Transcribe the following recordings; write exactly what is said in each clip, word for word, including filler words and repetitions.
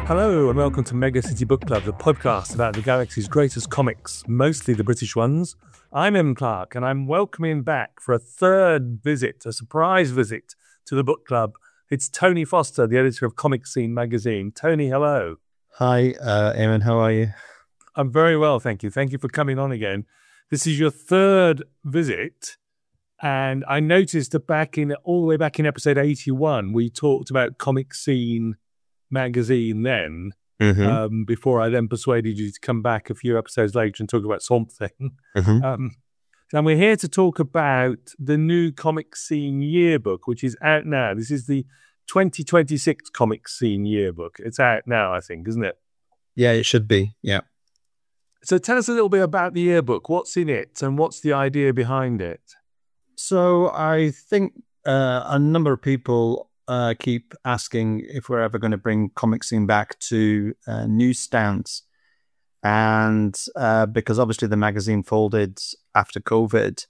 Hello and welcome to Mega City Book Club, the podcast about the galaxy's greatest comics, mostly the British ones. I'm Em Clark and I'm welcoming back for a third visit, a surprise visit to the book club. It's Tony Foster, the editor of Comic Scene magazine. Tony, hello. Hi, uh, Eamon, how are you? I'm very well, thank you. Thank you for coming on again. This is your third visit, and I noticed that back in all the way back in episode eighty-one, we talked about Comic Scene magazine then, Mm-hmm. um, before I then persuaded you to come back a few episodes later and talk about Swamp Thing. Mm-hmm. Um, and we're here to talk about the new Comic Scene yearbook, which is out now. This is the twenty twenty-six Comic Scene yearbook. It's out now, I think, isn't it? Yeah, it should be, yeah. So tell us a little bit about the yearbook. What's in it and what's the idea behind it? So I think uh, a number of people uh, keep asking if we're ever going to bring Comic Scene back to uh, newsstands. And uh, because obviously the magazine folded after COVID.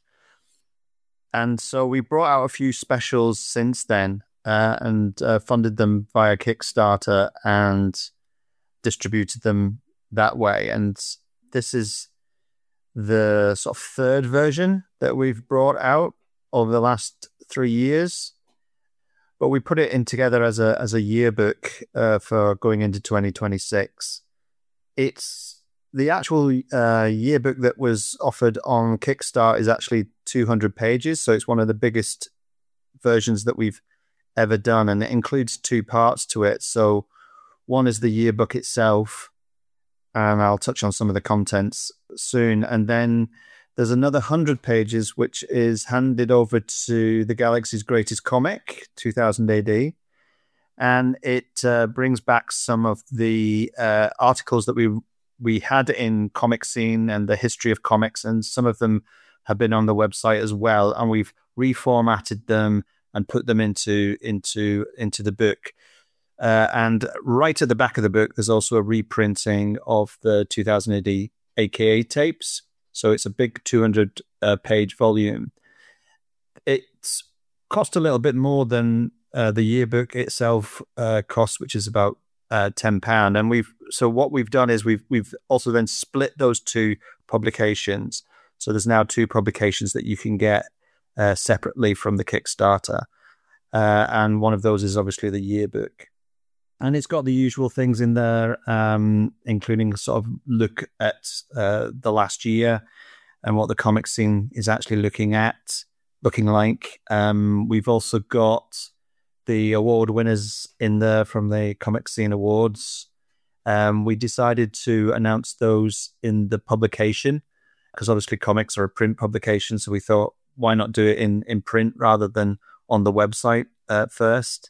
And so we brought out a few specials since then uh, and uh, funded them via Kickstarter and distributed them that way. And this is the sort of third version that we've brought out over the last three years. But we put it in together as a as a yearbook uh, for going into twenty twenty-six. It's the actual uh, yearbook that was offered on Kickstarter is actually two hundred pages. So it's one of the biggest versions that we've ever done. And it includes two parts to it. So one is the yearbook itself, and I'll touch on some of the contents soon. And then there's another one hundred pages, which is handed over to the Galaxy's Greatest Comic, two thousand A D. And it uh, brings back some of the uh, articles that we we had in Comic Scene and the history of comics, and some of them have been on the website as well. And we've reformatted them and put them into into into the book. Uh, and right at the back of the book, there's also a reprinting of the two thousand A D A K A tapes. So it's a big two hundred uh, page volume. It's cost a little bit more than uh, the yearbook itself uh, costs, which is about uh, ten pounds. And we've so what we've done is we've we've also then split those two publications. So there's now two publications that you can get uh, separately from the Kickstarter. Uh, and one of those is obviously the yearbook. And it's got the usual things in there, um, including sort of look at uh, the last year and what the comic scene is actually looking at, looking like. Um, we've also got the award winners in there from the Comic Scene Awards. Um, we decided to announce those in the publication because obviously comics are a print publication. So we thought, why not do it in, in print rather than on the website uh, first?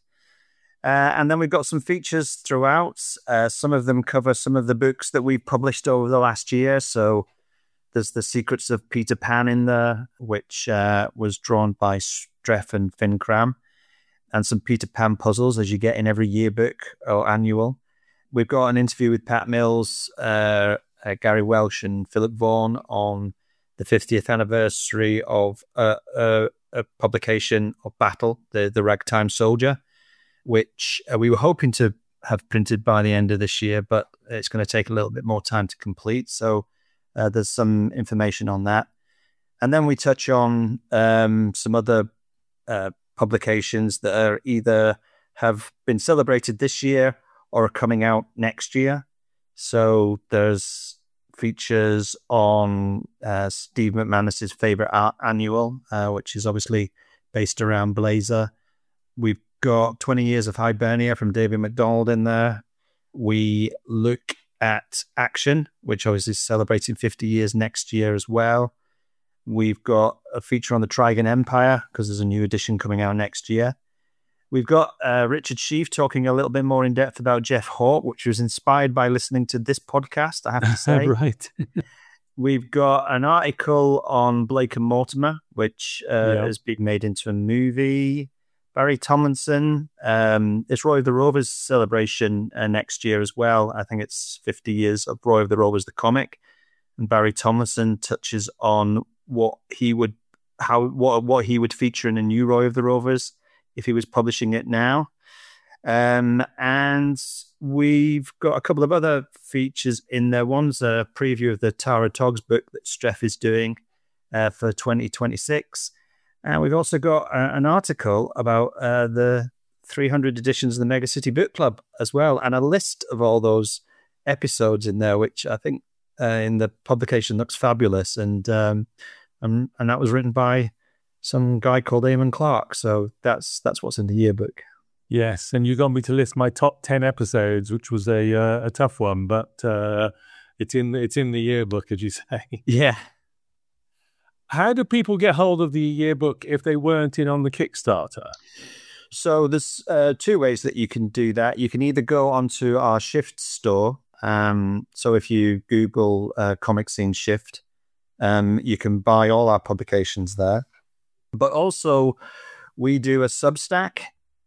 Uh, and then we've got some features throughout. Uh, some of them cover some of the books that we've published over the last year. So there's The Secrets of Peter Pan in there, which uh, was drawn by Streff and Finn Cram, and some Peter Pan puzzles, as you get in every yearbook or annual. We've got an interview with Pat Mills, uh, uh, Gary Welsh and Philip Vaughan on the fiftieth anniversary of uh, uh, a publication of Battle, the, the Ragtime Soldier, which uh, we were hoping to have printed by the end of this year, but it's going to take a little bit more time to complete. So uh, there's some information on that. And then we touch on um, some other uh, publications that are either have been celebrated this year or are coming out next year. So there's features on uh, Steve McManus's favorite art annual, uh, which is obviously based around Blazer. We've got twenty years of Hibernia from David McDonald in there. We look at Action, which obviously is celebrating fifty years next year as well. We've got a feature on the Trigon Empire because there's a new edition coming out next year. We've got uh, Richard Sheaf talking a little bit more in depth about Jeff Hawke, which was inspired by listening to this podcast, I have to say. Right. We've got an article on Blake and Mortimer, which uh, Yeah. has been made into a movie. Barry Tomlinson, um, it's Roy of the Rovers celebration uh, next year as well. I think it's fifty years of Roy of the Rovers, the comic. And Barry Tomlinson touches on what he would, how what what he would feature in a new Roy of the Rovers if he was publishing it now. Um, and we've got a couple of other features in there. One's a preview of the Tara Togs book that Streff is doing uh, for twenty twenty-six. And we've also got uh, an article about uh, the three hundred editions of the Mega City Book Club as well, and a list of all those episodes in there, which I think uh, in the publication looks fabulous. And, um, and and that was written by some guy called Eamon Clark. So that's that's what's in the yearbook. Yes, and you got me to list my top ten episodes, which was a uh, a tough one, but uh, it's in it's in the yearbook, as you say. Yeah. How do people get hold of the yearbook if they weren't in on the Kickstarter? So there's uh, two ways that you can do that. You can either go onto our Shift store. Um, so if you Google uh, Comic Scene Shift, um, you can buy all our publications there. But also, we do a Substack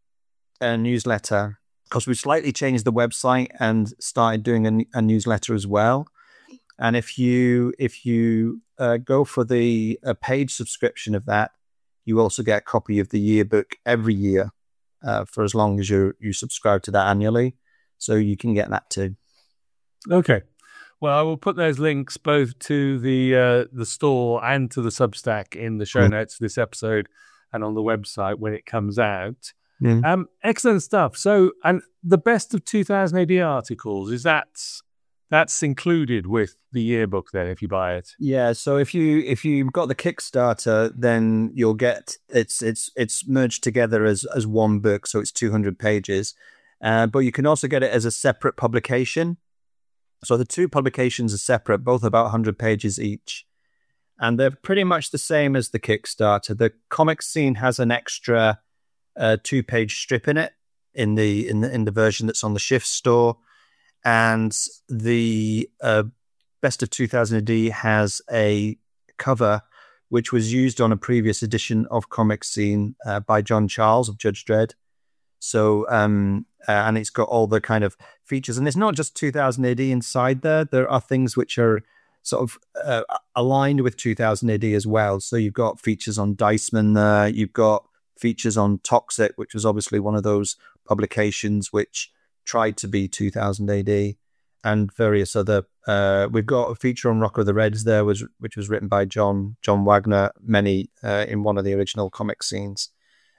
a newsletter, because we've slightly changed the website and started doing a, a newsletter as well. And if you if you uh, go for the a paid subscription of that, you also get a copy of the yearbook every year uh, for as long as you you subscribe to that annually. So you can get that too. Okay. Well, I will put those links both to the uh, the store and to the Substack in the show mm. notes of this episode and on the website when it comes out. Mm. Um, excellent stuff. So, and the best of two thousand A D articles, is that that's included with the yearbook then if you buy it? Yeah. So if you if you've got the Kickstarter, then you'll get it's it's it's merged together as as one book, so it's two hundred pages. Uh, but you can also get it as a separate publication. So the two publications are separate, both about one hundred pages each, and they're pretty much the same as the Kickstarter. The Comic Scene has an extra uh, two-page strip in it in the in the in the version that's on the Shift store, and the uh, Best of two thousand A D has a cover which was used on a previous edition of Comic Scene uh, by John Charles of Judge Dredd. So, um, uh, and it's got all the kind of features, and it's not just two thousand A D inside there. There are things which are sort of uh, aligned with two thousand A D as well. So you've got features on Diceman there. You've got features on Toxic, which was obviously one of those publications which tried to be two thousand A D, and various other. Uh, we've got a feature on Rock of the Reds there, was which was written by John John Wagner, many uh, in one of the original Comic Scenes.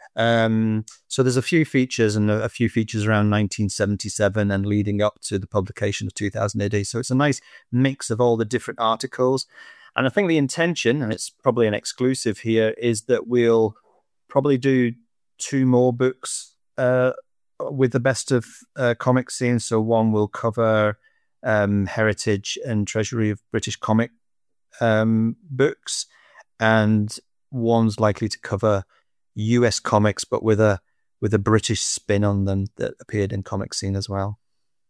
Um, so there's a few features and a, a few features around nineteen seventy-seven and leading up to the publication of two thousand A D. So it's a nice mix of all the different articles. And I think the intention, and it's probably an exclusive here, is that we'll probably do two more books uh, with the Best of uh, Comic Scene. So one will cover um, Heritage and Treasury of British Comic um, books, and one's likely to cover U S comics, but with a with a British spin on them that appeared in Comic Scene as well.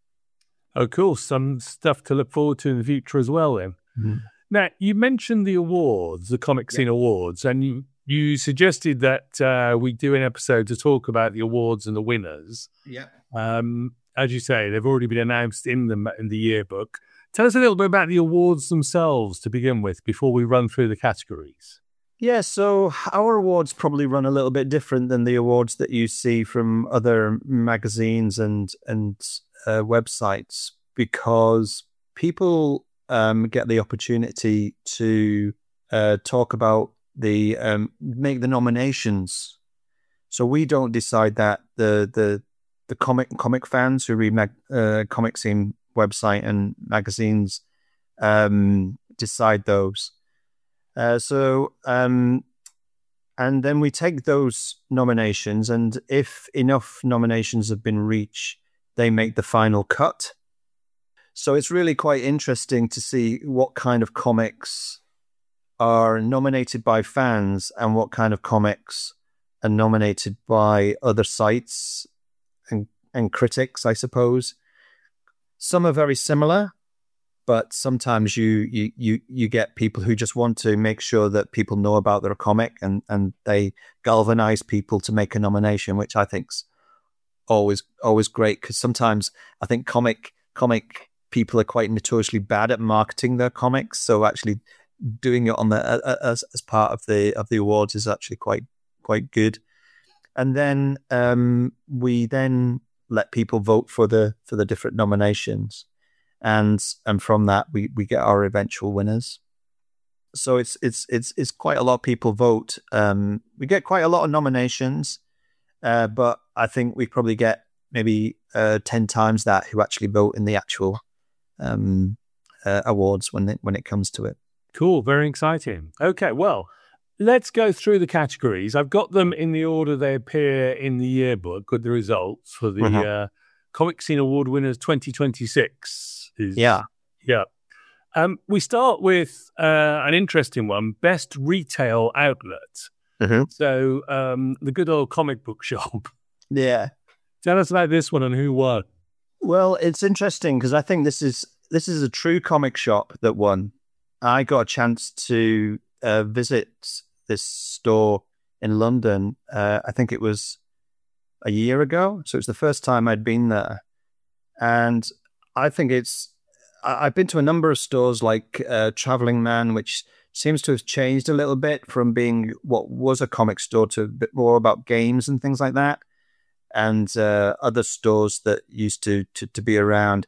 Oh, cool. Some stuff to look forward to in the future as well then. Mm-hmm. Now, you mentioned the awards, the Comic Scene yeah. Awards, and you, you suggested that uh, we do an episode to talk about the awards and the winners. Yeah. Um, as you say, they've already been announced in the, in the yearbook. Tell us a little bit about the awards themselves to begin with before we run through the categories. Yeah, so our awards probably run a little bit different than the awards that you see from other magazines and and uh, websites, because people um, get the opportunity to uh, talk about the um, make the nominations. So we don't decide that. The the the comic comic fans who read mag, uh, Comic Scene website and magazines um, decide those. Uh, so, um, and then we take those nominations, and if enough nominations have been reached, they make the final cut. So it's really quite interesting to see what kind of comics are nominated by fans and what kind of comics are nominated by other sites and, and critics, I suppose. Some are very similar, but sometimes you, you you you get people who just want to make sure that people know about their comic, and, and they galvanize people to make a nomination, which I think's always always great, because sometimes I think comic comic people are quite notoriously bad at marketing their comics. So actually doing it on the uh, as as part of the of the awards is actually quite quite good. And then um, we then let people vote for the for the different nominations, and and from that we we get our eventual winners. So it's it's it's it's quite a lot of people vote. Um, we get quite a lot of nominations, uh, but I think we probably get maybe uh, ten times that who actually vote in the actual um, uh, awards when it, when it comes to it. Cool, very exciting. Okay, well, let's go through the categories. I've got them in the order they appear in the yearbook with the results for the Mhm. uh, Comic Scene Award winners twenty twenty-six. Is, Yeah. Yeah. Um, we start with uh, an interesting one, Best Retail Outlet. Mhm. So um, the good old comic book shop. Yeah. Tell us about this one and who won. Well, it's interesting because I think this is this is a true comic shop that won. I got a chance to uh, visit this store in London. Uh, I think it was a year ago, so it's the first time I'd been there, and I think it's. I- I've been to a number of stores like uh, Traveling Man, which seems to have changed a little bit from being what was a comic store to a bit more about games and things like that, and uh, other stores that used to, to to be around.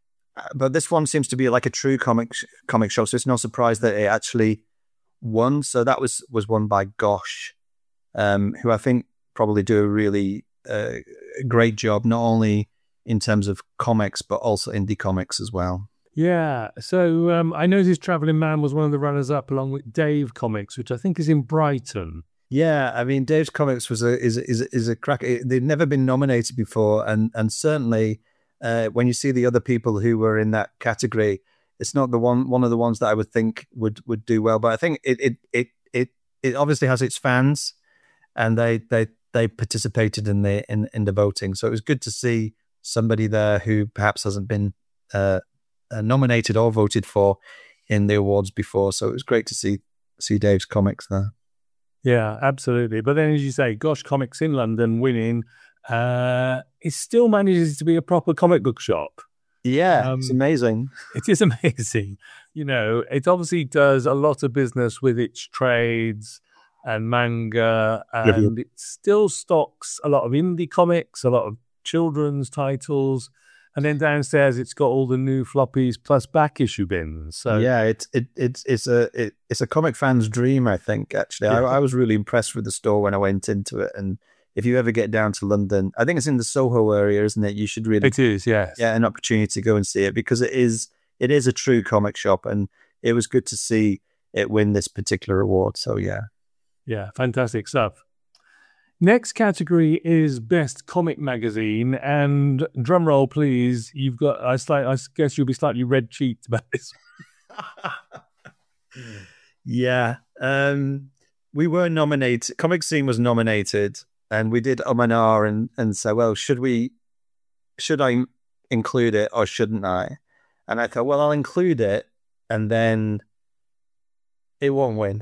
But this one seems to be like a true comic comic shop, so it's no surprise that it actually won. So that was was won by Gosh, um, who I think probably do a really uh, great job, not only in terms of comics but also indie comics as well. Yeah, so um, I noticed Traveling Man was one of the runners-up along with Dave Comics, which I think is in Brighton. Yeah, I mean, Dave's Comics was a is is is a crack. They've never been nominated before, and and certainly uh, when you see the other people who were in that category, it's not the one one of the ones that I would think would would do well. But I think it it it it, it obviously has its fans, and they they they participated in the in in the voting. So it was good to see somebody there who perhaps hasn't been uh, uh, nominated or voted for in the awards before. So it was great to see see Dave's Comics there. Yeah, absolutely. But then, as you say, Gosh Comics in London winning, uh, it still manages to be a proper comic book shop. Yeah, Um, it's amazing. It is amazing. You know, it obviously does a lot of business with its trades and manga, and it still stocks a lot of indie comics, a lot of children's titles. And then downstairs, it's got all the new floppies plus back issue bins. So yeah, it's it, it's it's a it, it's a comic fan's dream. I think actually, Yeah. I, I was really impressed with the store when I went into it. And if you ever get down to London, I think it's in the Soho area, isn't it? You should really it is, yes. get an opportunity to go and see it because it is it is a true comic shop, and it was good to see it win this particular award. So yeah, Yeah, fantastic stuff. Next category is Best Comic Magazine, and drum roll, please. You've got. I, slight, I guess you'll be slightly red cheeked about this. yeah. Um, we were nominated. Comic Scene was nominated, and we did um and ah and and say, well, should we? Should I include it or shouldn't I? And I thought, well, I'll include it, and then it won't win.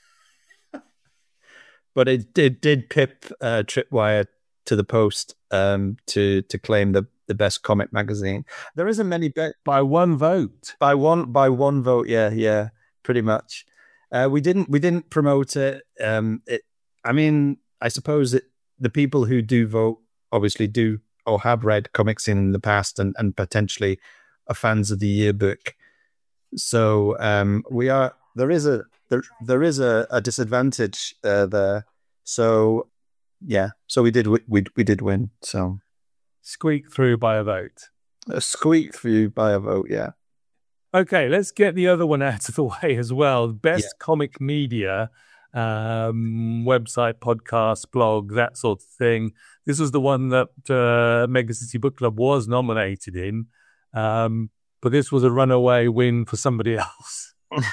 But it did did pip uh, Tripwire to the post um, to to claim the, the best comic magazine. There isn't many be- By one vote. by one by one vote. Yeah, yeah, pretty much. Uh, we didn't we didn't promote it. Um, it. I mean, I suppose it, the people who do vote obviously do or have read Comic Scene in the past and, and potentially are fans of the yearbook. So um, we are. There is a there there is a, a disadvantage uh, there. So yeah, so we did we we, we did win. So Squeak through by a vote. a squeak through by a vote. Yeah. Okay, let's get the other one out of the way as well. Best yeah. Comic Media, um, website, podcast, blog, that sort of thing. This was the one that uh, Mega City Book Club was nominated in, um, but this was a runaway win for somebody else.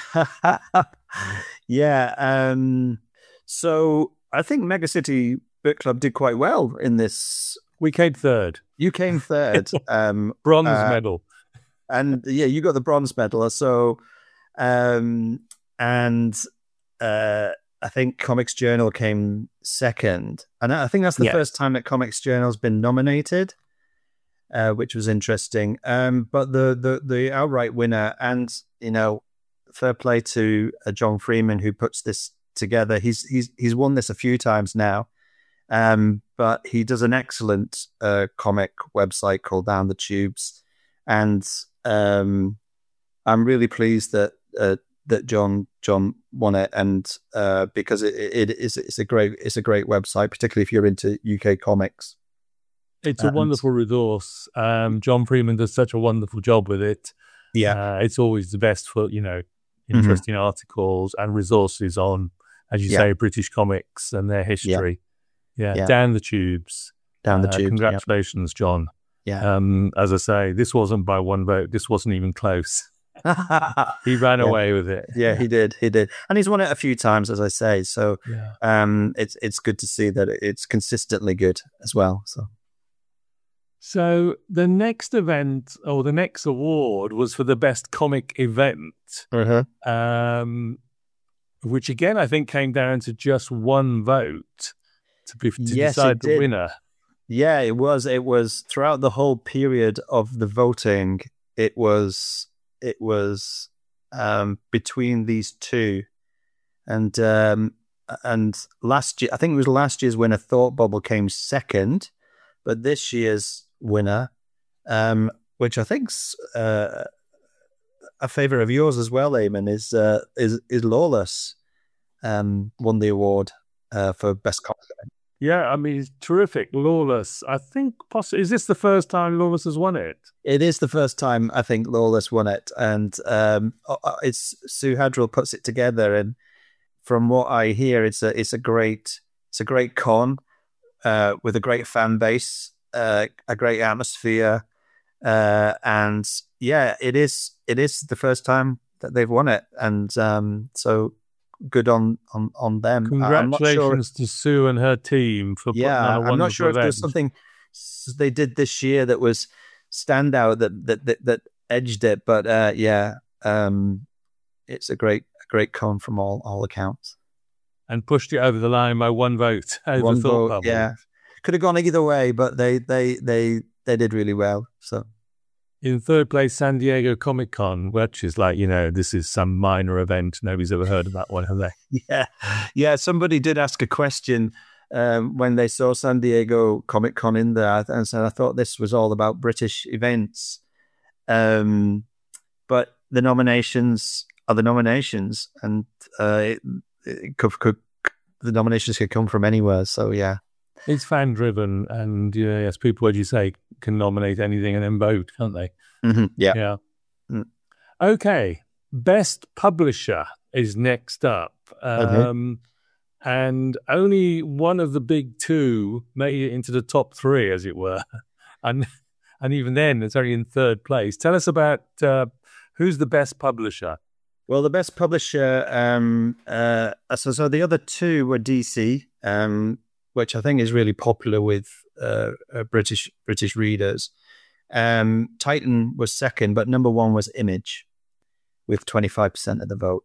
yeah. Um, so I think Mega City Book Club did quite well in this. We came third. You came third. um, Bronze uh, medal. And yeah, you got the bronze medal. So, um, and uh, I think Comics Journal came second. And I think that's the yes. first time that Comics Journal's been nominated, uh, which was interesting. Um, but the, the, the outright winner, and, you know, fair play to uh, John Freeman, who puts this together. He's, he's, he's won this a few times now. Um, but he does an excellent uh, comic website called Down the Tubes, and um, I'm really pleased that uh, that John John won it, and uh, because it, it is it's a great it's a great website, particularly if you're into U K comics. It's a and, wonderful resource. Um, John Freeman does such a wonderful job with it. Yeah, uh, it's always the best for you know interesting mm-hmm. articles and resources on, as you yeah. say, British comics and their history. Yeah, yeah. yeah. Down the tubes. Down the uh, tubes. Congratulations, yeah. John. Yeah. Um, as I say, this wasn't by one vote. This wasn't even close. He ran yeah. away with it. Yeah, he did. He did, and he's won it a few times, as I say. So, yeah. um, it's it's good to see that it's consistently good as well. So, so the next event or the next award was for the best comic event, uh-huh. um, which again I think came down to just one vote to be to yes, decide the winner. Yeah, it was. It was throughout the whole period of the voting. It was. It was um, between these two, and um, and last year I think it was last year's winner, Thought Bubble, came second, but this year's winner, um, which I think's uh, a favourite of yours as well, Eamon, is uh, is is Lawless, um, won the award uh, for best comic. Yeah, I mean, it's terrific. Lawless. I think, possibly, is this the first time Lawless has won it? It is the first time I think Lawless won it. And um, it's Sue Hadrell puts it together. And from what I hear, it's a it's a great it's a great con uh, with a great fan base, uh, a great atmosphere. Uh, and yeah, it is it is the first time that they've won it. And um, so... good on, on, on them. Congratulations sure. to Sue and her team for yeah, putting on a wonderful I'm not sure event. if there's something they did this year that was standout that that that, that edged it, but uh, yeah, um, it's a great a great con from all all accounts, and pushed it over the line by one vote. Over one Thought vote, Bubble. yeah, could have gone either way, but they they they they did really well. So. In third place, San Diego Comic Con, which is like, you know, this is some minor event. Nobody's ever heard of that one, have they? Yeah. Yeah. Somebody did ask a question um, when they saw San Diego Comic Con in there and said, I thought this was all about British events. Um, but the nominations are the nominations, and uh, it, it could, could, the nominations could come from anywhere. So, yeah. It's fan driven, and uh, yes, people, as you say, can nominate anything and then vote, can't they? Mm-hmm. Yeah. Yeah. Mm. Okay. Best publisher is next up. Um, okay. And only one of the big two made it into the top three, as it were. And and even then, it's only in third place. Tell us about uh, who's the best publisher. Well, the best publisher, um, uh, so, so the other two were D C, um, which I think is really popular with uh, uh, British British readers. Um, Titan was second, but number one was Image, with twenty-five percent of the vote.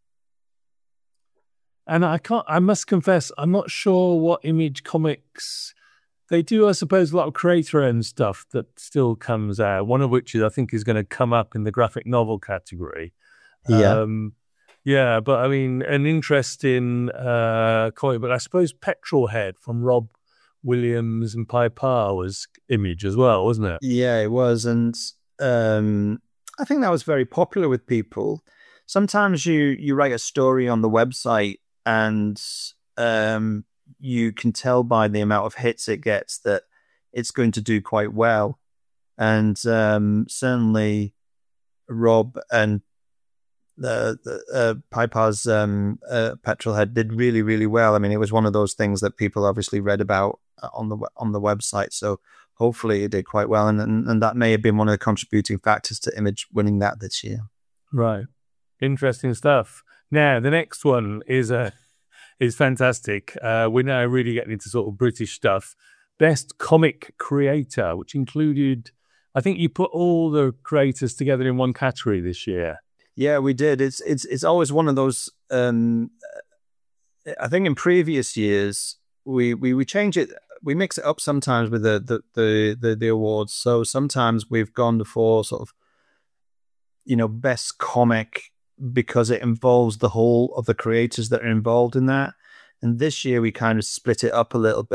And I can't. I must confess, I'm not sure what Image Comics they do. I suppose a lot of creator-owned stuff that still comes out. One of which is, I think, is going to come up in the graphic novel category. Yeah. Um, Yeah, but I mean, an interesting uh, comic, but I suppose Petrolhead from Rob Williams and Pi Pa was Image as well, wasn't it? Yeah, it was. And um, I think that was very popular with people. Sometimes you, you write a story on the website and um, you can tell by the amount of hits it gets that it's going to do quite well. And um, certainly Rob and The, the uh, Pi Pa's um, uh, Petrolhead did really, really well. I mean, it was one of those things that people obviously read about on the on the website. So hopefully it did quite well, and, and and that may have been one of the contributing factors to Image winning that this year. Right, interesting stuff. Now the next one is a uh, is fantastic. Uh, we're now really getting into sort of British stuff. Best comic creator, which included, I think you put all the creators together in one category this year. Yeah, we did. It's it's it's always one of those. Um, I think in previous years we, we, we change it. We mix it up sometimes with the the, the the the awards. So sometimes we've gone for sort of, you know, best comic because it involves the whole of the creators that are involved in that. And this year we kind of split it up a little bit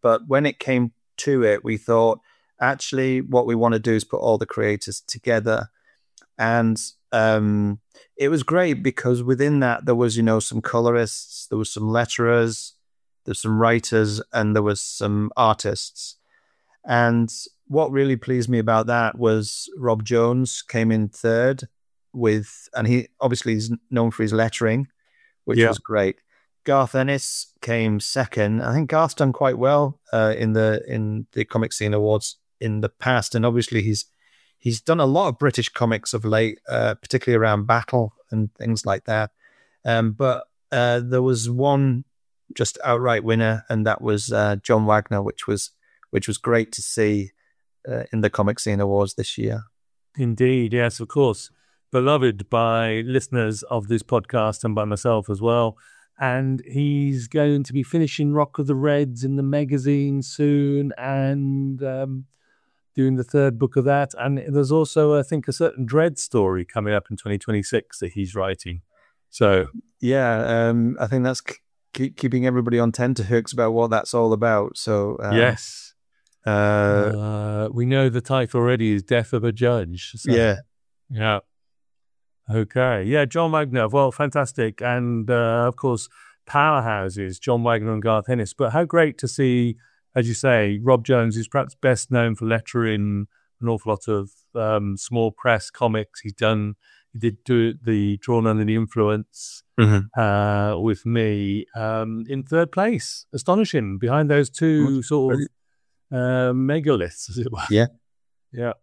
But when it came to it, we thought, actually, what we want to do is put all the creators together. And um, it was great because within that, there was, you know, some colorists, there was some letterers, there's some writers, and there was some artists. And what really pleased me about that was Rob Jones came in third with, and he obviously is known for his lettering, which yeah. was great. Garth Ennis came second. I think Garth's done quite well uh, in the in the Comic Scene Awards in the past, and obviously he's he's done a lot of British comics of late, uh, particularly around battle and things like that. Um, but uh, there was one just outright winner, and that was uh, John Wagner, which was which was great to see uh, in the Comic Scene Awards this year. Indeed, yes, of course, beloved by listeners of this podcast and by myself as well. And he's going to be finishing Rock of the Reds in the magazine soon, and um, doing the third book of that. And there's also, I think, a certain Dread story coming up in twenty twenty-six that he's writing. So yeah, um, I think that's k- keeping everybody on tenterhooks about what that's all about. So um, yes, uh, uh, we know the title already is Death of a Judge. So, yeah, yeah. Okay, yeah, John Wagner, well, fantastic. And, uh, of course, powerhouses, John Wagner and Garth Ennis. But how great to see, as you say, Rob Jones, who's perhaps best known for lettering an awful lot of um, small press comics. He's done, he did do the Drawn Under the Influence mm-hmm. uh, with me um, in third place. Astonishing, behind those two That's sort brilliant. of uh, megaliths, as it were. Yeah. Yeah.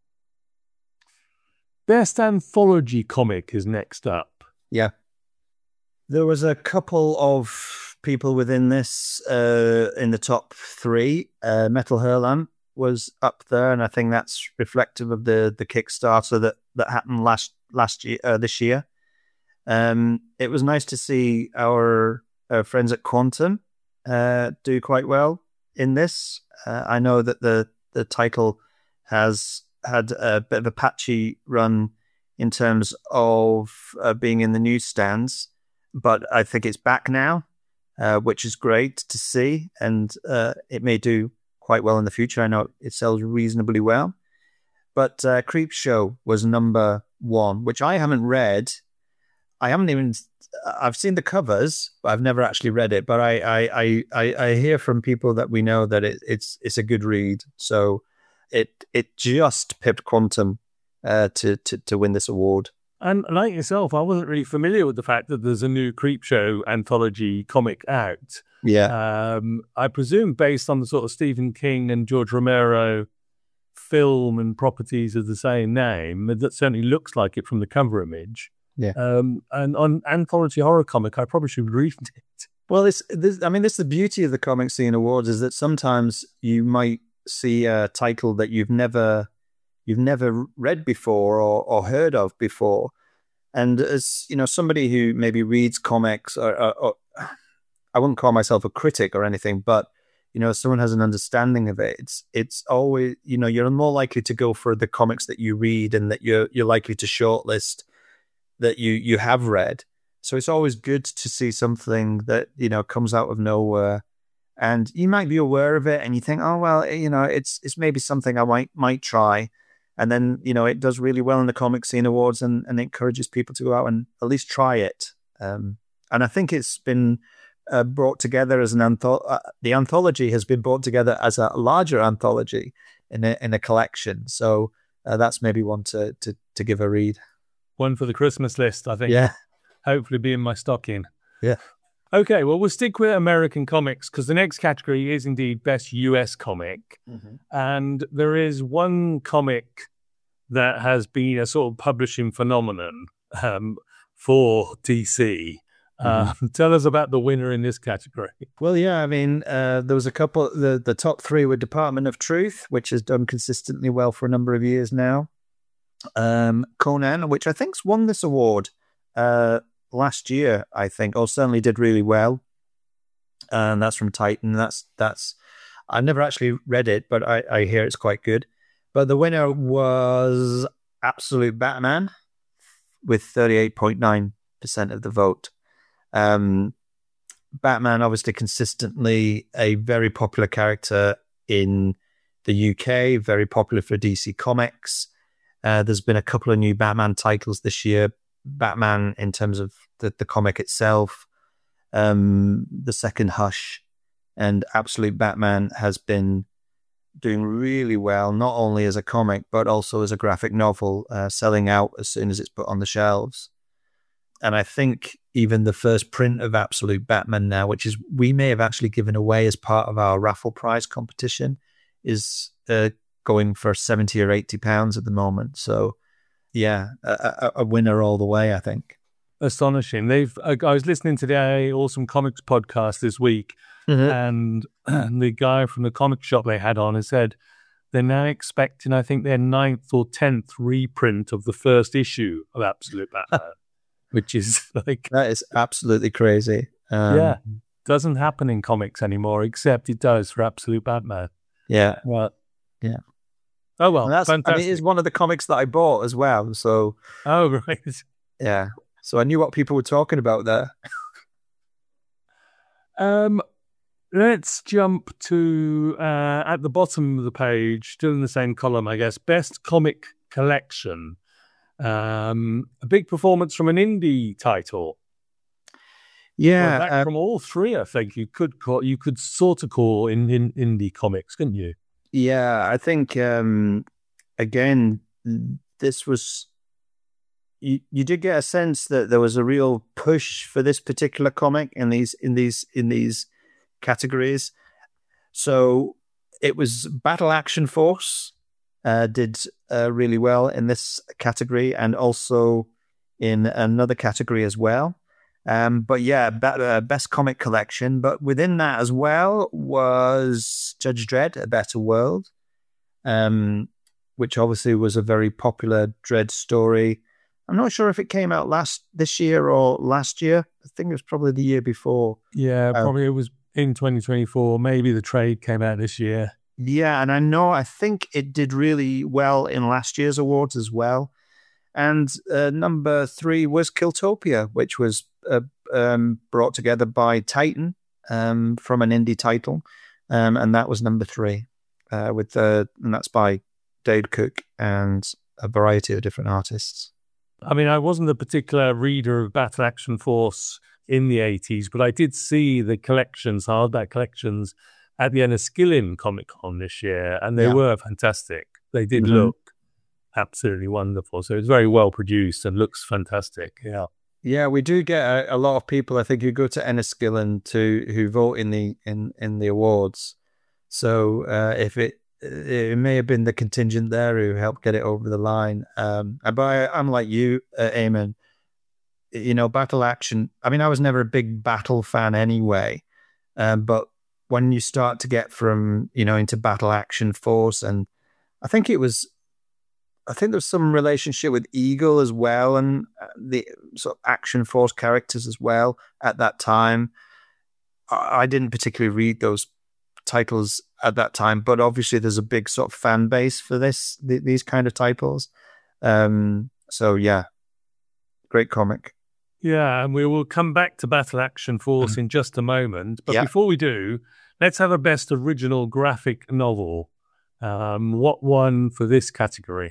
Best anthology comic is next up. Yeah. There was a couple of people within this uh, in the top three. Uh, Metal Hurlan was up there, and I think that's reflective of the the Kickstarter that, that happened last last year, uh, this year. Um, it was nice to see our, our friends at Quantum uh, do quite well in this. Uh, I know that the the title has had a bit of a patchy run in terms of uh, being in the newsstands, but I think it's back now, uh, which is great to see, and uh, it may do quite well in the future. I know it sells reasonably well, but uh, Creepshow was number one, which I haven't read. I haven't even, I've seen the covers, but I've never actually read it, but I I I, I hear from people that we know that it, it's it's a good read, so It it just pipped Quantum uh, to, to to win this award. And like yourself, I wasn't really familiar with the fact that there's a new Creepshow anthology comic out. Yeah. Um, I presume based on the sort of Stephen King and George Romero film and properties of the same name. That certainly looks like it from the cover image. Yeah. Um, and on anthology horror comic, I probably should read it. Well, it's this. I mean, this is the beauty of the Comic Scene Awards, is that sometimes you might see a title that you've never you've never read before or, or heard of before, and as you know, somebody who maybe reads comics, or, or, or I wouldn't call myself a critic or anything, but you know, someone has an understanding of it. It's it's always, you know, you're more likely to go for the comics that you read and that you're you're likely to shortlist that you you have read. So it's always good to see something that, you know, comes out of nowhere. And you might be aware of it and you think, oh, well, you know, it's it's maybe something I might might try. And then, you know, it does really well in the Comic Scene Awards and, and encourages people to go out and at least try it. Um, and I think it's been uh, brought together as an anthology. Uh, the anthology has been brought together as a larger anthology in a, in a collection. So uh, that's maybe one to, to, to give a read. One for the Christmas list, I think. Yeah. Hopefully be in my stocking. Yeah. Okay, well, we'll stick with American comics because the next category is indeed Best U S Comic. Mm-hmm. And there is one comic that has been a sort of publishing phenomenon um, for D C. Mm-hmm. Uh, tell us about the winner in this category. Well, yeah, I mean, uh, there was a couple, the, the top three were Department of Truth, which has done consistently well for a number of years now. Um, Conan, which I think's won this award uh, last year, I think, or certainly did really well. And that's from Titan. That's that's. I've never actually read it, but I, I hear it's quite good. But the winner was Absolute Batman with thirty-eight point nine percent of the vote. Um, Batman, obviously consistently a very popular character in the U K, very popular for D C Comics. Uh, there's been a couple of new Batman titles this year. Batman in terms of the, the comic itself, um, the second Hush, and Absolute Batman has been doing really well, not only as a comic, but also as a graphic novel, uh, selling out as soon as it's put on the shelves. And I think even the first print of Absolute Batman now, which is we may have actually given away as part of our raffle prize competition, is uh, going for seventy or eighty pounds at the moment. So, yeah, a, a winner all the way, I think. Astonishing. They've. I, I was listening to the Awesome Comics podcast this week, mm-hmm. and, and the guy from the comic shop they had on has said they're now expecting, I think, their ninth or tenth reprint of the first issue of Absolute Batman, which is like... That is absolutely crazy. Um, yeah. Doesn't happen in comics anymore, except it does for Absolute Batman. Yeah. Well, yeah. Oh, well, that's, fantastic. I mean, it's one of the comics that I bought as well, so... Oh, right. Yeah. So I knew what people were talking about there. um, let's jump to, uh, at the bottom of the page, still in the same column, I guess, Best Comic Collection. Um, a big performance from an indie title. Yeah. Well, uh, from all three, I think you could call, you could sort of call in, in indie comics, couldn't you? Yeah, I think, um, again, this was... You, you did get a sense that there was a real push for this particular comic in these in these in these categories. So it was Battle Action Force uh, did uh, really well in this category, and also in another category as well. Um, but yeah, be- uh, best comic collection. But within that as well was Judge Dredd: A Better World, um, which obviously was a very popular Dredd story. I'm not sure if it came out last this year or last year. I think it was probably the year before. Yeah, probably um, it was in twenty twenty-four. Maybe the trade came out this year. Yeah, and I know, I think it did really well in last year's awards as well. And uh, number three was Killtopia, which was uh, um, brought together by Titan um, from an indie title. Um, and that was number three. Uh, with uh, and that's by Dade Cook and a variety of different artists. I mean, I wasn't a particular reader of Battle Action Force in the eighties, but I did see the collections, hardback collections, at the Enniskillen Comic Con this year, and they yeah. were fantastic. They did mm-hmm. look absolutely wonderful. So it's very well produced and looks fantastic. Yeah. Yeah, we do get a, a lot of people, I think, who go to Enniskillen to who vote in the in, in the awards. So uh, if it It may have been the contingent there who helped get it over the line. Um, but I, I'm like you, uh, Eamon. You know, Battle Action. I mean, I was never a big Battle fan anyway. Um, but when you start to get from, you know, into Battle Action Force, and I think it was, I think there was some relationship with Eagle as well, and the sort of Action Force characters as well at that time. I, I didn't particularly read those titles at that time, but obviously there's a big sort of fan base for this th- these kind of titles. Um, so yeah, great comic. Yeah, and we will come back to Battle Action Force mm. in just a moment. But yeah. before we do, let's have a best original graphic novel. Um, what won for this category?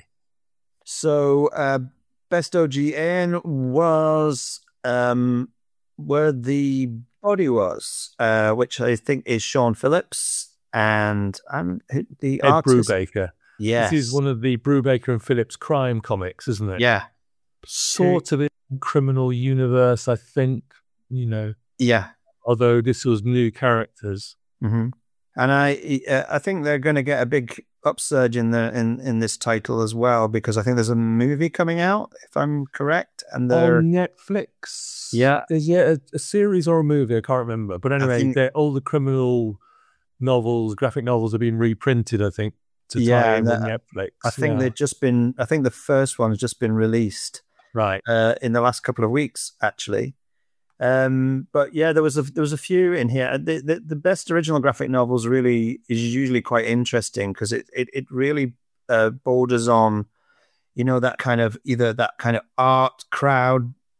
So uh, best O G N was um, Where the Body Was, uh, which I think is Sean Phillips and um, the Ed artist. Brubaker. Yes. This is one of the Brubaker and Phillips crime comics, isn't it? Yeah. Sort of in criminal universe, I think, you know. Yeah. Although this was new characters. Mm-hmm. And I uh, I think they're going to get a big upsurge in the in, in this title as well, because I think there's a movie coming out, if I'm correct, and they're on Netflix. Yeah, there's yeah a, a series or a movie, I can't remember. But anyway, think, all the criminal novels, graphic novels, have been reprinted, I think, to yeah, tie in that, with Netflix. I think yeah. they've just been. I think the first one has just been released, right, uh, in the last couple of weeks, actually. Um, but yeah, there was a there was a few in here. The the, the best original graphic novels really is usually quite interesting because it, it it really uh, borders on, you know, that kind of either that kind of art crowd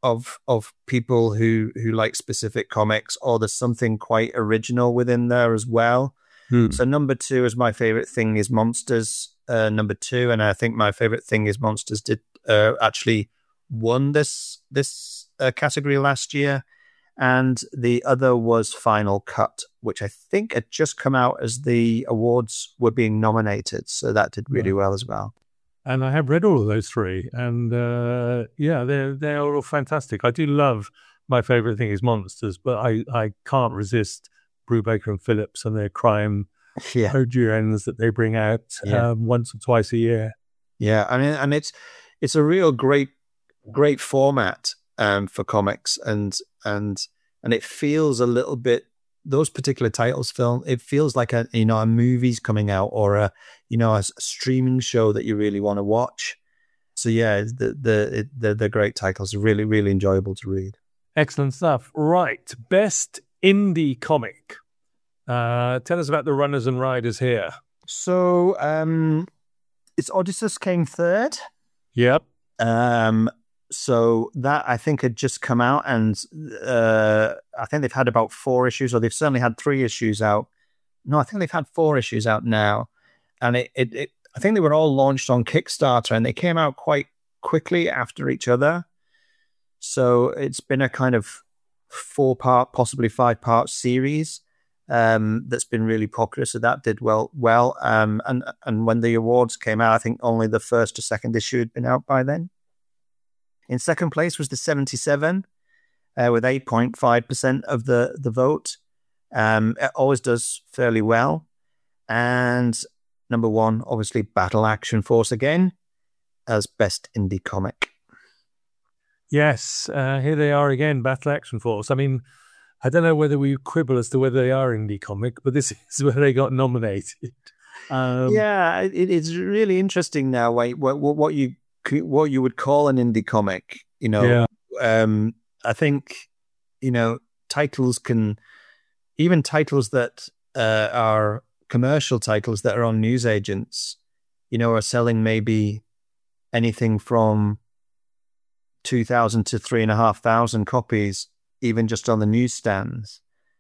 of of people who who like specific comics, or there's something quite original within there as well. Hmm. So number two is my favorite thing is Monsters. Uh, number two, and I think my favorite thing is Monsters did uh, actually won this this uh, category last year, and the other was Final Cut, which I think had just come out as the awards were being nominated, so that did really Right. well as well. And I have read all of those three, and uh, yeah, they're they're all fantastic. I do love. My favorite thing is Monsters, but I, I can't resist Brubaker and Phillips and their crime Yeah, O G Ns that they bring out Yeah. um, once or twice a year. yeah, I mean, and it's it's a real great great format um, for comics, and and and it feels a little bit those particular titles film. It feels like a you know a movie's coming out, or a you know a, s- streaming show that you really want to watch. So yeah, the the it, the the great titles are really really enjoyable to read. Excellent stuff. Right, best indie comic. Uh, tell us about the runners and riders here. So um, it's Odysseus came third. Yep. Um, so that I think had just come out, and uh, I think they've had about four issues, or they've certainly had three issues out. No, I think they've had four issues out now, and it, it, it I think they were all launched on Kickstarter, and they came out quite quickly after each other. So it's been a kind of four part, possibly five part series um, that's been really popular. So that did well. Well, um, and and when the awards came out, I think only the first or second issue had been out by then. In second place was the seventy-seven, uh, with eight point five percent of the the vote. Um, it always does fairly well. And number one, obviously, Battle Action Force again as best indie comic. Yes, uh, here they are again, Battle Action Force. I mean, I don't know whether we quibble as to whether they are indie comic, but this is where they got nominated. Um, yeah, it, it's really interesting now. What, what what you what you would call an indie comic, you know? Yeah. Um, I think you know titles can even titles that uh, are commercial titles that are on newsagents, you know, are selling maybe anything from two thousand to three and a half thousand copies, even just on the newsstands.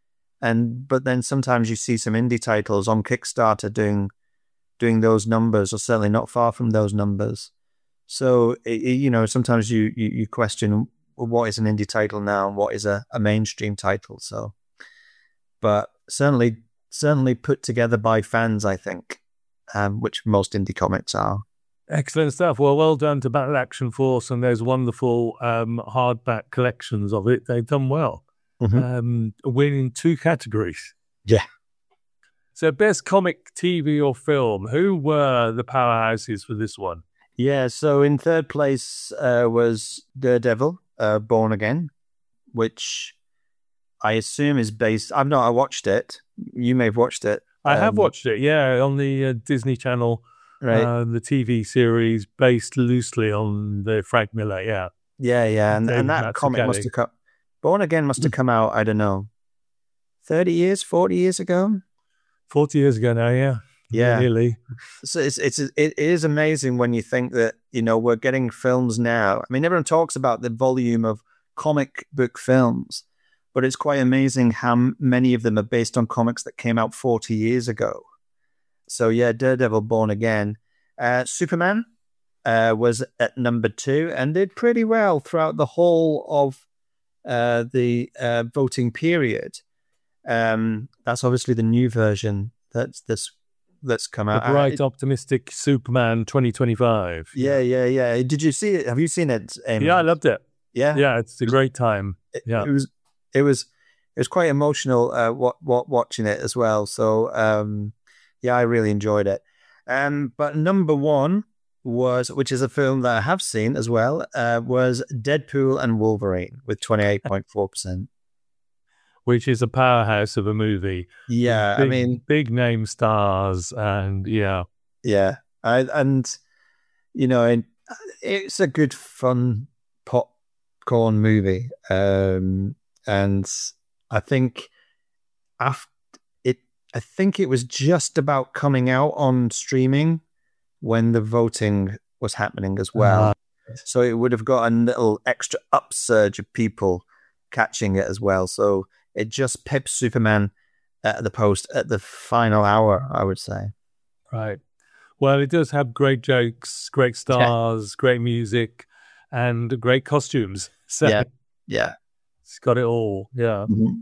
And but then sometimes you see some indie titles on Kickstarter doing doing those numbers, or certainly not far from those numbers. So it, it, you know, sometimes you, you you question, well, what is an indie title now, and what is a, a mainstream title. So, but certainly certainly put together by fans, I think, um, which most indie comics are. Excellent stuff. Well, well done to Battle Action Force and those wonderful um, hardback collections of it. They've done well, Mhm. um, winning two categories. Yeah. So, best comic, T V, or film. Who were the powerhouses for this one? Yeah, so in third place uh, was Daredevil, uh, Born Again, which I assume is based... I've not I watched it. You may have watched it. I have Um, watched it, yeah, on the uh, Disney Channel, Right. uh, the T V series based loosely on the Frank Miller, yeah. yeah, yeah. And, David and that comic Mazzucchelli. must have come... Born Again must have come out, I don't know, thirty years, forty years ago? forty years ago now, yeah. Yeah. Nearly. So it's it's it is amazing when you think that, you know, we're getting films now. I mean, everyone talks about the volume of comic book films, but it's quite amazing how m- many of them are based on comics that came out forty years ago. So yeah, Daredevil, Born Again. Uh, Superman uh, was at number two and did pretty well throughout the whole of uh, the uh, voting period. Um, that's obviously the new version that's that's that's come The out. bright, Uh, optimistic Superman twenty twenty-five. yeah, yeah, yeah. Did you see it? Have you seen it, Amy? Yeah, I loved it. Yeah, Yeah, it's a great time. It, yeah. it was, it was, it was quite emotional. Uh, what, what, watching it as well. So, um, yeah, I really enjoyed it. Um, but number one was, which is a film that I have seen as well, uh, was Deadpool and Wolverine with twenty-eight point four percent. Which is a powerhouse of a movie. Yeah, Big, I mean, big name stars, and yeah, yeah, I, and you know, it, it's a good fun popcorn movie, um, and I think after it, I think it was just about coming out on streaming when the voting was happening as well. Uh, So it would have got a little extra upsurge of people catching it as well. So it just pipped Superman at the post at the final hour, I would say. Right. Well, it does have great jokes, great stars, yeah. great music, and great costumes. So yeah, yeah, it's got it all. Yeah. Mm-hmm.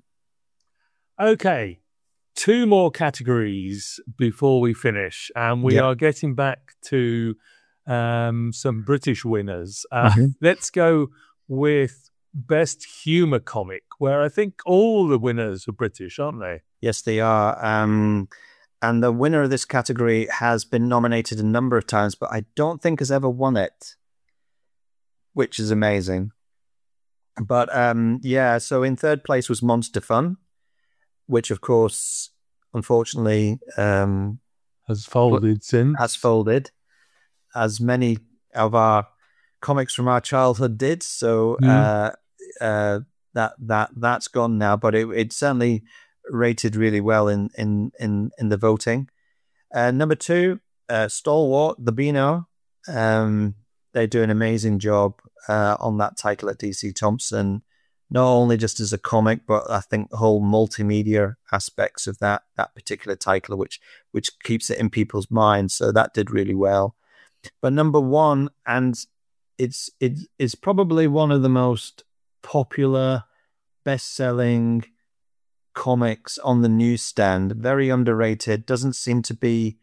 Okay, two more categories before we finish, and we yep. are getting back to um, some British winners. Uh, mm-hmm. Let's go with Best Humour Comic, where I think all the winners are British, aren't they? Yes, they are. Um, and the winner of this category has been nominated a number of times, but I don't think has ever won it, which is amazing. But um, yeah, so in third place was Monster Fun, which of course, unfortunately, um, has folded since. Has folded, as many of our comics from our childhood did. So mm. uh, uh, that that that's gone now. But it, it certainly rated really well in in in, in the voting. Uh, number two, uh, Stalwart, the Beano. Um, they do an amazing job uh, on that title at D C Thomson. Not only just as a comic, but I think the whole multimedia aspects of that that particular title, which which keeps it in people's minds. So that did really well. But number one, and it's it is probably one of the most popular, best-selling comics on the newsstand. Very underrated. Doesn't seem to be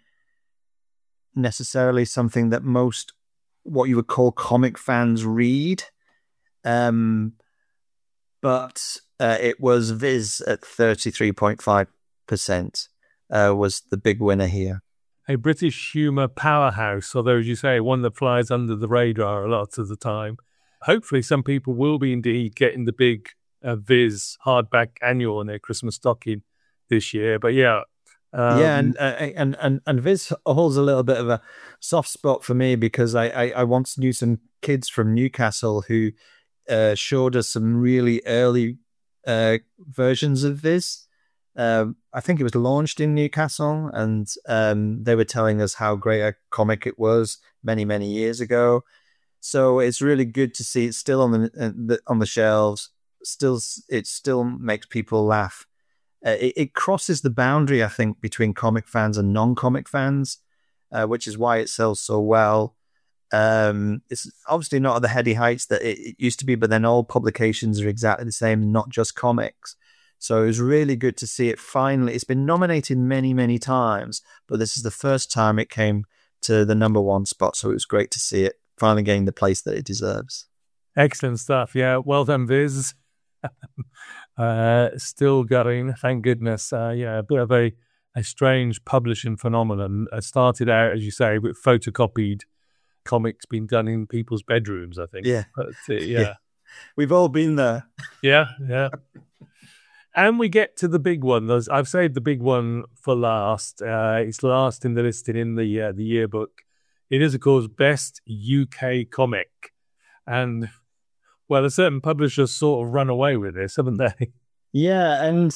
necessarily something that most what you would call comic fans read. Um. But uh, it was Viz at thirty-three point five percent uh, was the big winner here. A British humour powerhouse, although, as you say, one that flies under the radar a lot of the time. Hopefully some people will be indeed getting the big uh, Viz hardback annual in their Christmas stocking this year. But yeah. Um, yeah, and, uh, and and and Viz holds a little bit of a soft spot for me because I, I, I once knew some kids from Newcastle who Uh, showed us some really early uh, versions of this. Um, I think it was launched in Newcastle, and um, they were telling us how great a comic it was many, many years ago. So it's really good to see it still on the on the shelves. Still, it still makes people laugh. Uh, it, it crosses the boundary, I think, between comic fans and non-comic fans, uh, which is why it sells so well. Um, it's obviously not at the heady heights that it, it used to be, but then all publications are exactly the same, not just comics. So it was really good to see it finally. It's been nominated many, many times, but this is the first time it came to the number one spot. So it was great to see it finally getting the place that it deserves. Excellent stuff. Yeah, well done, Viz. uh, still going, thank goodness. Uh, yeah, a bit of a, a strange publishing phenomenon. It started out, as you say, with photocopied comics being done in people's bedrooms, I think. Yeah. But, uh, yeah. yeah. We've all been there. Yeah, yeah. And we get to the big one. There's, I've saved the big one for last. Uh, it's last in the listing in the uh, the yearbook. It is, of course, Best U K Comic. And, well, a certain publishers sort of run away with this, haven't they? Yeah, and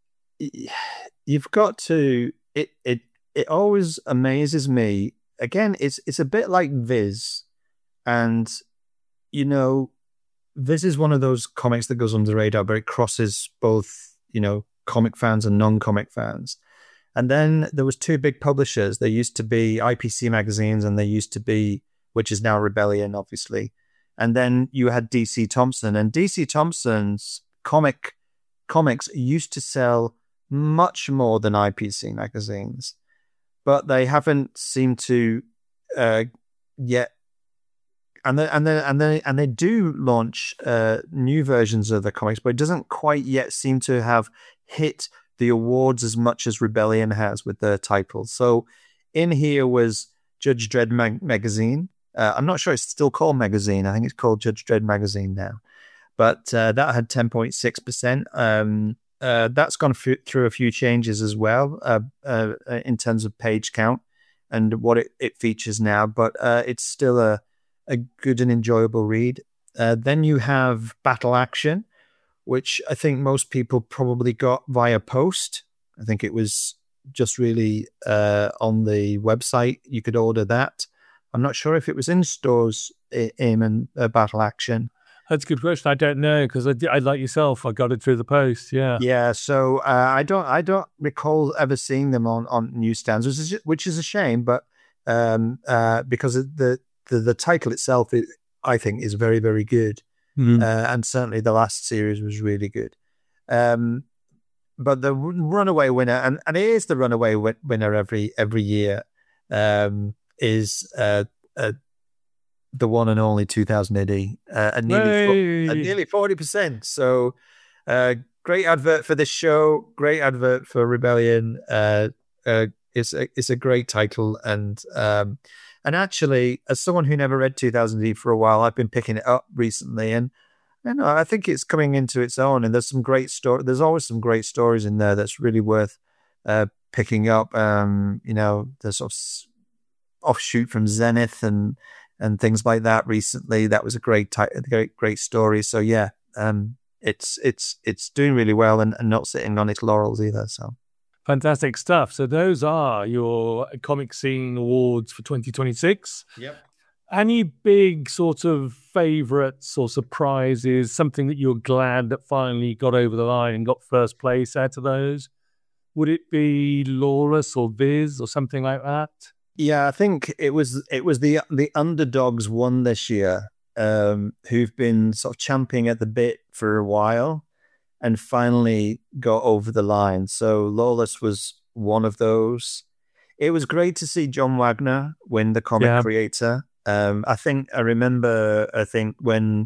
you've got to... It, it, it always amazes me. Again, it's it's a bit like Viz, and you know, Viz is one of those comics that goes under the radar, but it crosses both, you know, comic fans and non-comic fans. And then there was two big publishers. There used to be I P C magazines, and there used to be, which is now Rebellion, obviously. And then you had D C Thomson, and D C Thomson's comic comics used to sell much more than I P C magazines. But they haven't seemed to uh, yet, and they, and they, and they and they do launch uh, new versions of the comics, but it doesn't quite yet seem to have hit the awards as much as Rebellion has with their titles. So, in here was Judge Dredd mag- magazine. Uh, I'm not sure it's still called magazine. I think it's called Judge Dredd magazine now, but uh, that had ten point six percent. Um, Uh, that's gone f- through a few changes as well uh, uh, in terms of page count and what it, it features now, but uh, it's still a, a good and enjoyable read. Uh, then you have Battle Action, which I think most people probably got via post. I think it was just really uh, on the website. You could order that. I'm not sure if it was in stores, Eamon, uh, Battle Action. That's a good question. I don't know because I, I, like yourself, I got it through the post. Yeah, yeah. So uh, I don't, I don't recall ever seeing them on, on newsstands, which is which is a shame. But um, uh, because the, the the title itself, is, I think, is very very good, mm-hmm. uh, and certainly the last series was really good. Um, but the runaway winner, and, and it is the runaway winner every every year, um, is uh, uh, the one and only two thousand A D, uh, at nearly fo- at nearly forty percent. So, uh, great advert for this show. Great advert for Rebellion. Uh, uh, it's a it's a great title, and um, and actually, as someone who never read two thousand A D for a while, I've been picking it up recently, and you know, I think it's coming into its own. And there's some great story. There's always some great stories in there that's really worth uh, picking up. Um, you know, the sort of offshoot from Zenith and. and things like that recently. That was a great, type, great, great story. So yeah, um, it's it's it's doing really well and, and not sitting on its laurels either. So fantastic stuff. So those are your Comic Scene Awards for twenty twenty-six. Yep. Any big sort of favorites or surprises? Something that you're glad that finally got over the line and got first place out of those? Would it be Lawless or Viz or something like that? Yeah, I think it was it was the the underdogs won this year, um, who've been sort of champing at the bit for a while, and finally got over the line. So Lawless was one of those. It was great to see John Wagner win the Comic yeah. Creator. Um, I think I remember. I think when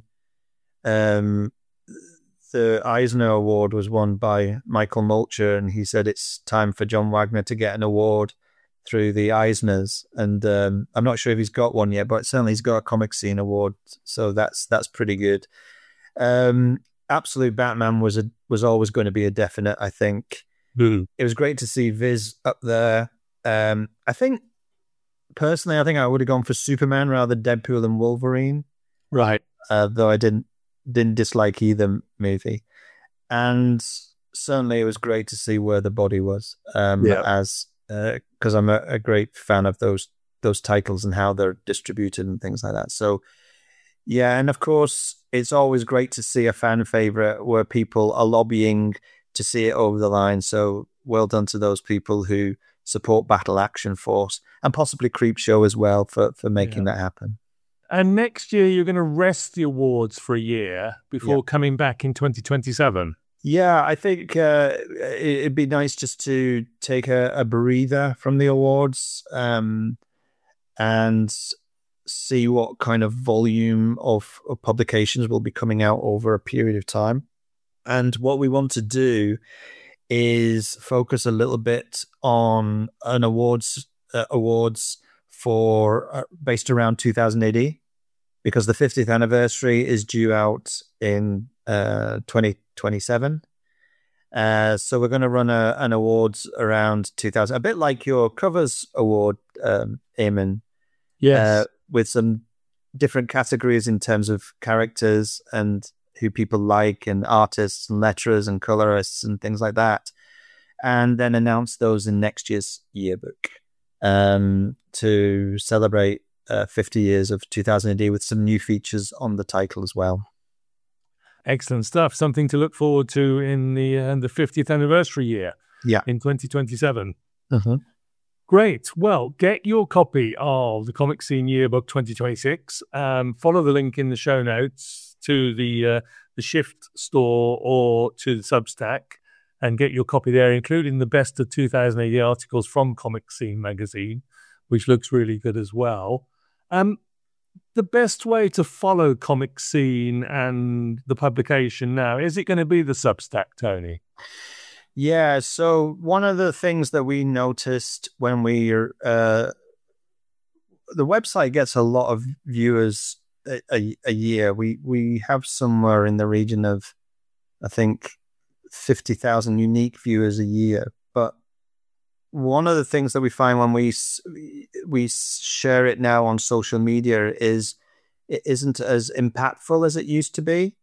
um, the Eisner Award was won by Michael Mulcher, and he said it's time for John Wagner to get an award through the Eisners, and um, I'm not sure if he's got one yet, but certainly he's got a Comic Scene Award, so that's that's pretty good. Um, Absolute Batman was a was always going to be a definite, I think. Mm. It was great to see Viz up there. Um, I think personally, I think I would have gone for Superman rather than Deadpool and Wolverine, right? Uh, though I didn't didn't dislike either movie, and certainly it was great to see Where the Body Was um, yeah. as. Because uh, I'm a, a great fan of those those titles and how they're distributed and things like that. So, yeah, and of course, it's always great to see a fan favorite where people are lobbying to see it over the line. So, well done to those people who support Battle Action Force and possibly Creepshow as well for, for making yeah. that happen. And next year, you're going to rest the awards for a year before yeah. coming back in twenty twenty-seven. Yeah, I think uh, it'd be nice just to take a, a breather from the awards um, and see what kind of volume of, of publications will be coming out over a period of time. And what we want to do is focus a little bit on an awards uh, awards for uh, based around two thousand A D, because the fiftieth anniversary is due out in uh, twenty twenty-seven. Uh, so we're going to run a, an awards around two thousand, a bit like your covers award, um, Eamon. Yes. Uh, with some different categories in terms of characters and who people like, and artists and letterers and colorists and things like that. And then announce those in next year's yearbook um, to celebrate uh, fifty years of two thousand A D with some new features on the title as well. Excellent stuff. Something to look forward to in the uh, the fiftieth anniversary year. Yeah. In twenty twenty-seven. Uh-huh. Great. Well, get your copy of the Comic Scene Yearbook twenty twenty-six. Um, follow the link in the show notes to the uh, the Shift store or to the Substack and get your copy there, including the best of two thousand A D articles from Comic Scene magazine, which looks really good as well. Um, the best way to follow Comic Scene and the publication now, is it going to be the Substack, Tony? Yeah, so one of the things that we noticed when we uh, the website gets a lot of viewers a, a, a year. We we have somewhere in the region of, I think, fifty thousand unique viewers a year. But one of the things that we find when we we share it now on social media is it isn't as impactful as it used to be.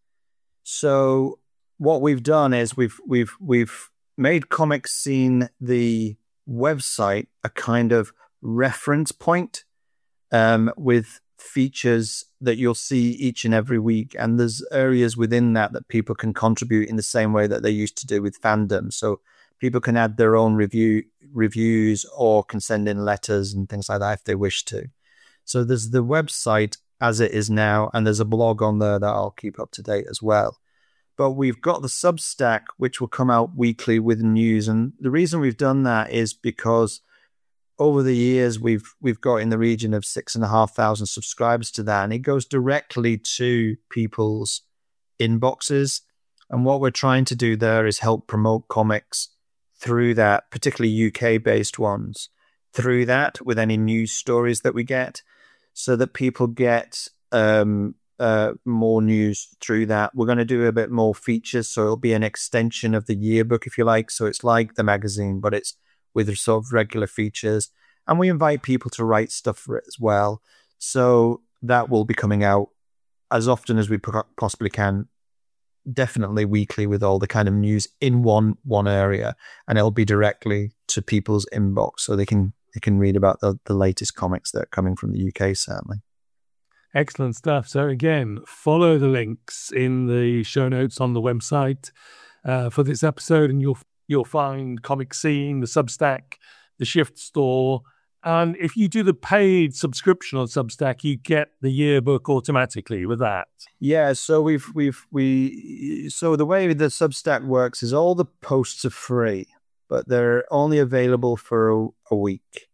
So what we've done is we've we've we've made Comic Scene, the website, a kind of reference point um, with features that you'll see each and every week. And there's areas within that that people can contribute in the same way that they used to do with fandom. So people can add their own review reviews or can send in letters and things like that if they wish to. So there's the website as it is now, and there's a blog on there that I'll keep up to date as well. But we've got the Substack, which will come out weekly with news. And the reason we've done that is because over the years, we've we've got in the region of six and a half thousand subscribers to that, and it goes directly to people's inboxes. And what we're trying to do there is help promote comics through that, particularly U K-based ones, through that with any news stories that we get, so that people get um, uh, more news through that. We're going to do a bit more features, so it'll be an extension of the yearbook, if you like. So it's like the magazine, but it's with sort of regular features. And we invite people to write stuff for it as well. So that will be coming out as often as we possibly can, definitely weekly, with all the kind of news in one one area. And it'll be directly to people's inbox, so they can they can read about the, the latest comics that are coming from the U K, certainly. Excellent stuff. So again, follow the links in the show notes on the website uh, for this episode, and you'll You'll find Comic Scene, the Substack, the Shift Store. And if you do the paid subscription on Substack, you get the yearbook automatically with that. Yeah, so we've we've we so the way the Substack works is all the posts are free, but they're only available for a, a week.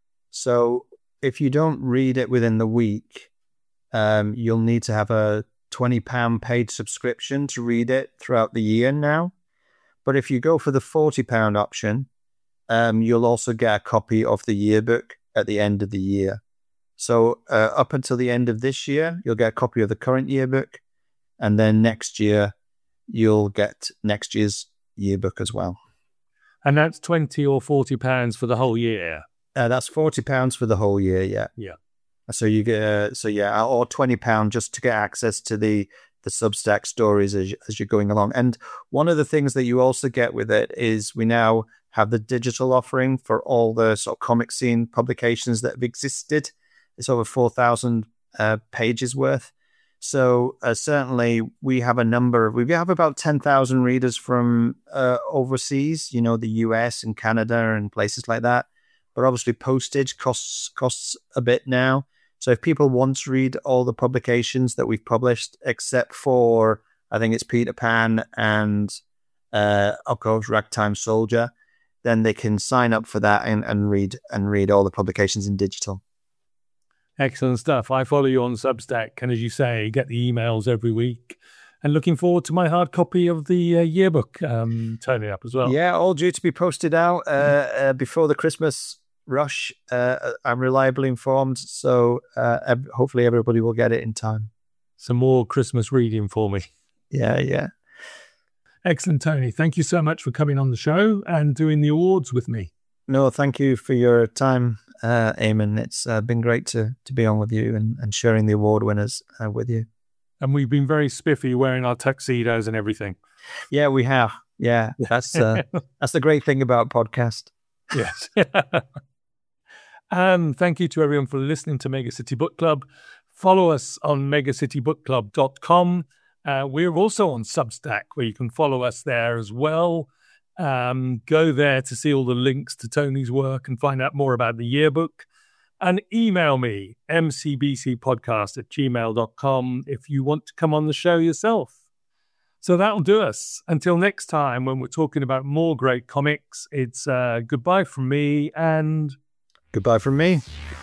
So if you don't read it within the week, um, you'll need to have a twenty pound paid subscription to read it throughout the year now. But if you go for the forty pound option, um, you'll also get a copy of the yearbook at the end of the year. So uh, up until the end of this year, you'll get a copy of the current yearbook. And then next year, you'll get next year's yearbook as well. And that's twenty or forty pounds for the whole year? Uh, that's forty pounds for the whole year, yeah. Yeah. So you get, uh, so yeah, or twenty pounds just to get access to the the Substack stories as, as you're going along. And one of the things that you also get with it is we now have the digital offering for all the sort of Comic Scene publications that have existed. It's over four thousand uh, pages worth. So uh, certainly we have a number, we have about ten thousand readers from uh, overseas, you know, the U S and Canada and places like that. But obviously postage costs costs a bit now. So if people want to read all the publications that we've published, except for, I think it's Peter Pan and, uh, of course, Ragtime Soldier, then they can sign up for that and, and read and read all the publications in digital. Excellent stuff. I follow you on Substack, and as you say, get the emails every week. And looking forward to my hard copy of the uh, yearbook um, turning up as well. Yeah, all due to be posted out uh, uh, before the Christmas rush. uh, I'm reliably informed, so uh, ev- hopefully everybody will get it in time. Some more Christmas reading for me. Yeah, yeah. Excellent, Tony. Thank you so much for coming on the show and doing the awards with me. No, thank you for your time, uh, Eamon. It's uh, been great to to be on with you and, and sharing the award winners uh, with you. And we've been very spiffy wearing our tuxedos and everything. Yeah, we have. Yeah, that's uh, that's the great thing about podcast. Yes. And thank you to everyone for listening to Mega City Book Club. Follow us on mega city book club dot com. Uh, we're also on Substack, where you can follow us there as well. Um, go there to see all the links to Tony's work and find out more about the yearbook. And email me, m c b c podcast at gmail dot com, if you want to come on the show yourself. So that'll do us. Until next time, when we're talking about more great comics, it's uh, goodbye from me and... Goodbye from me.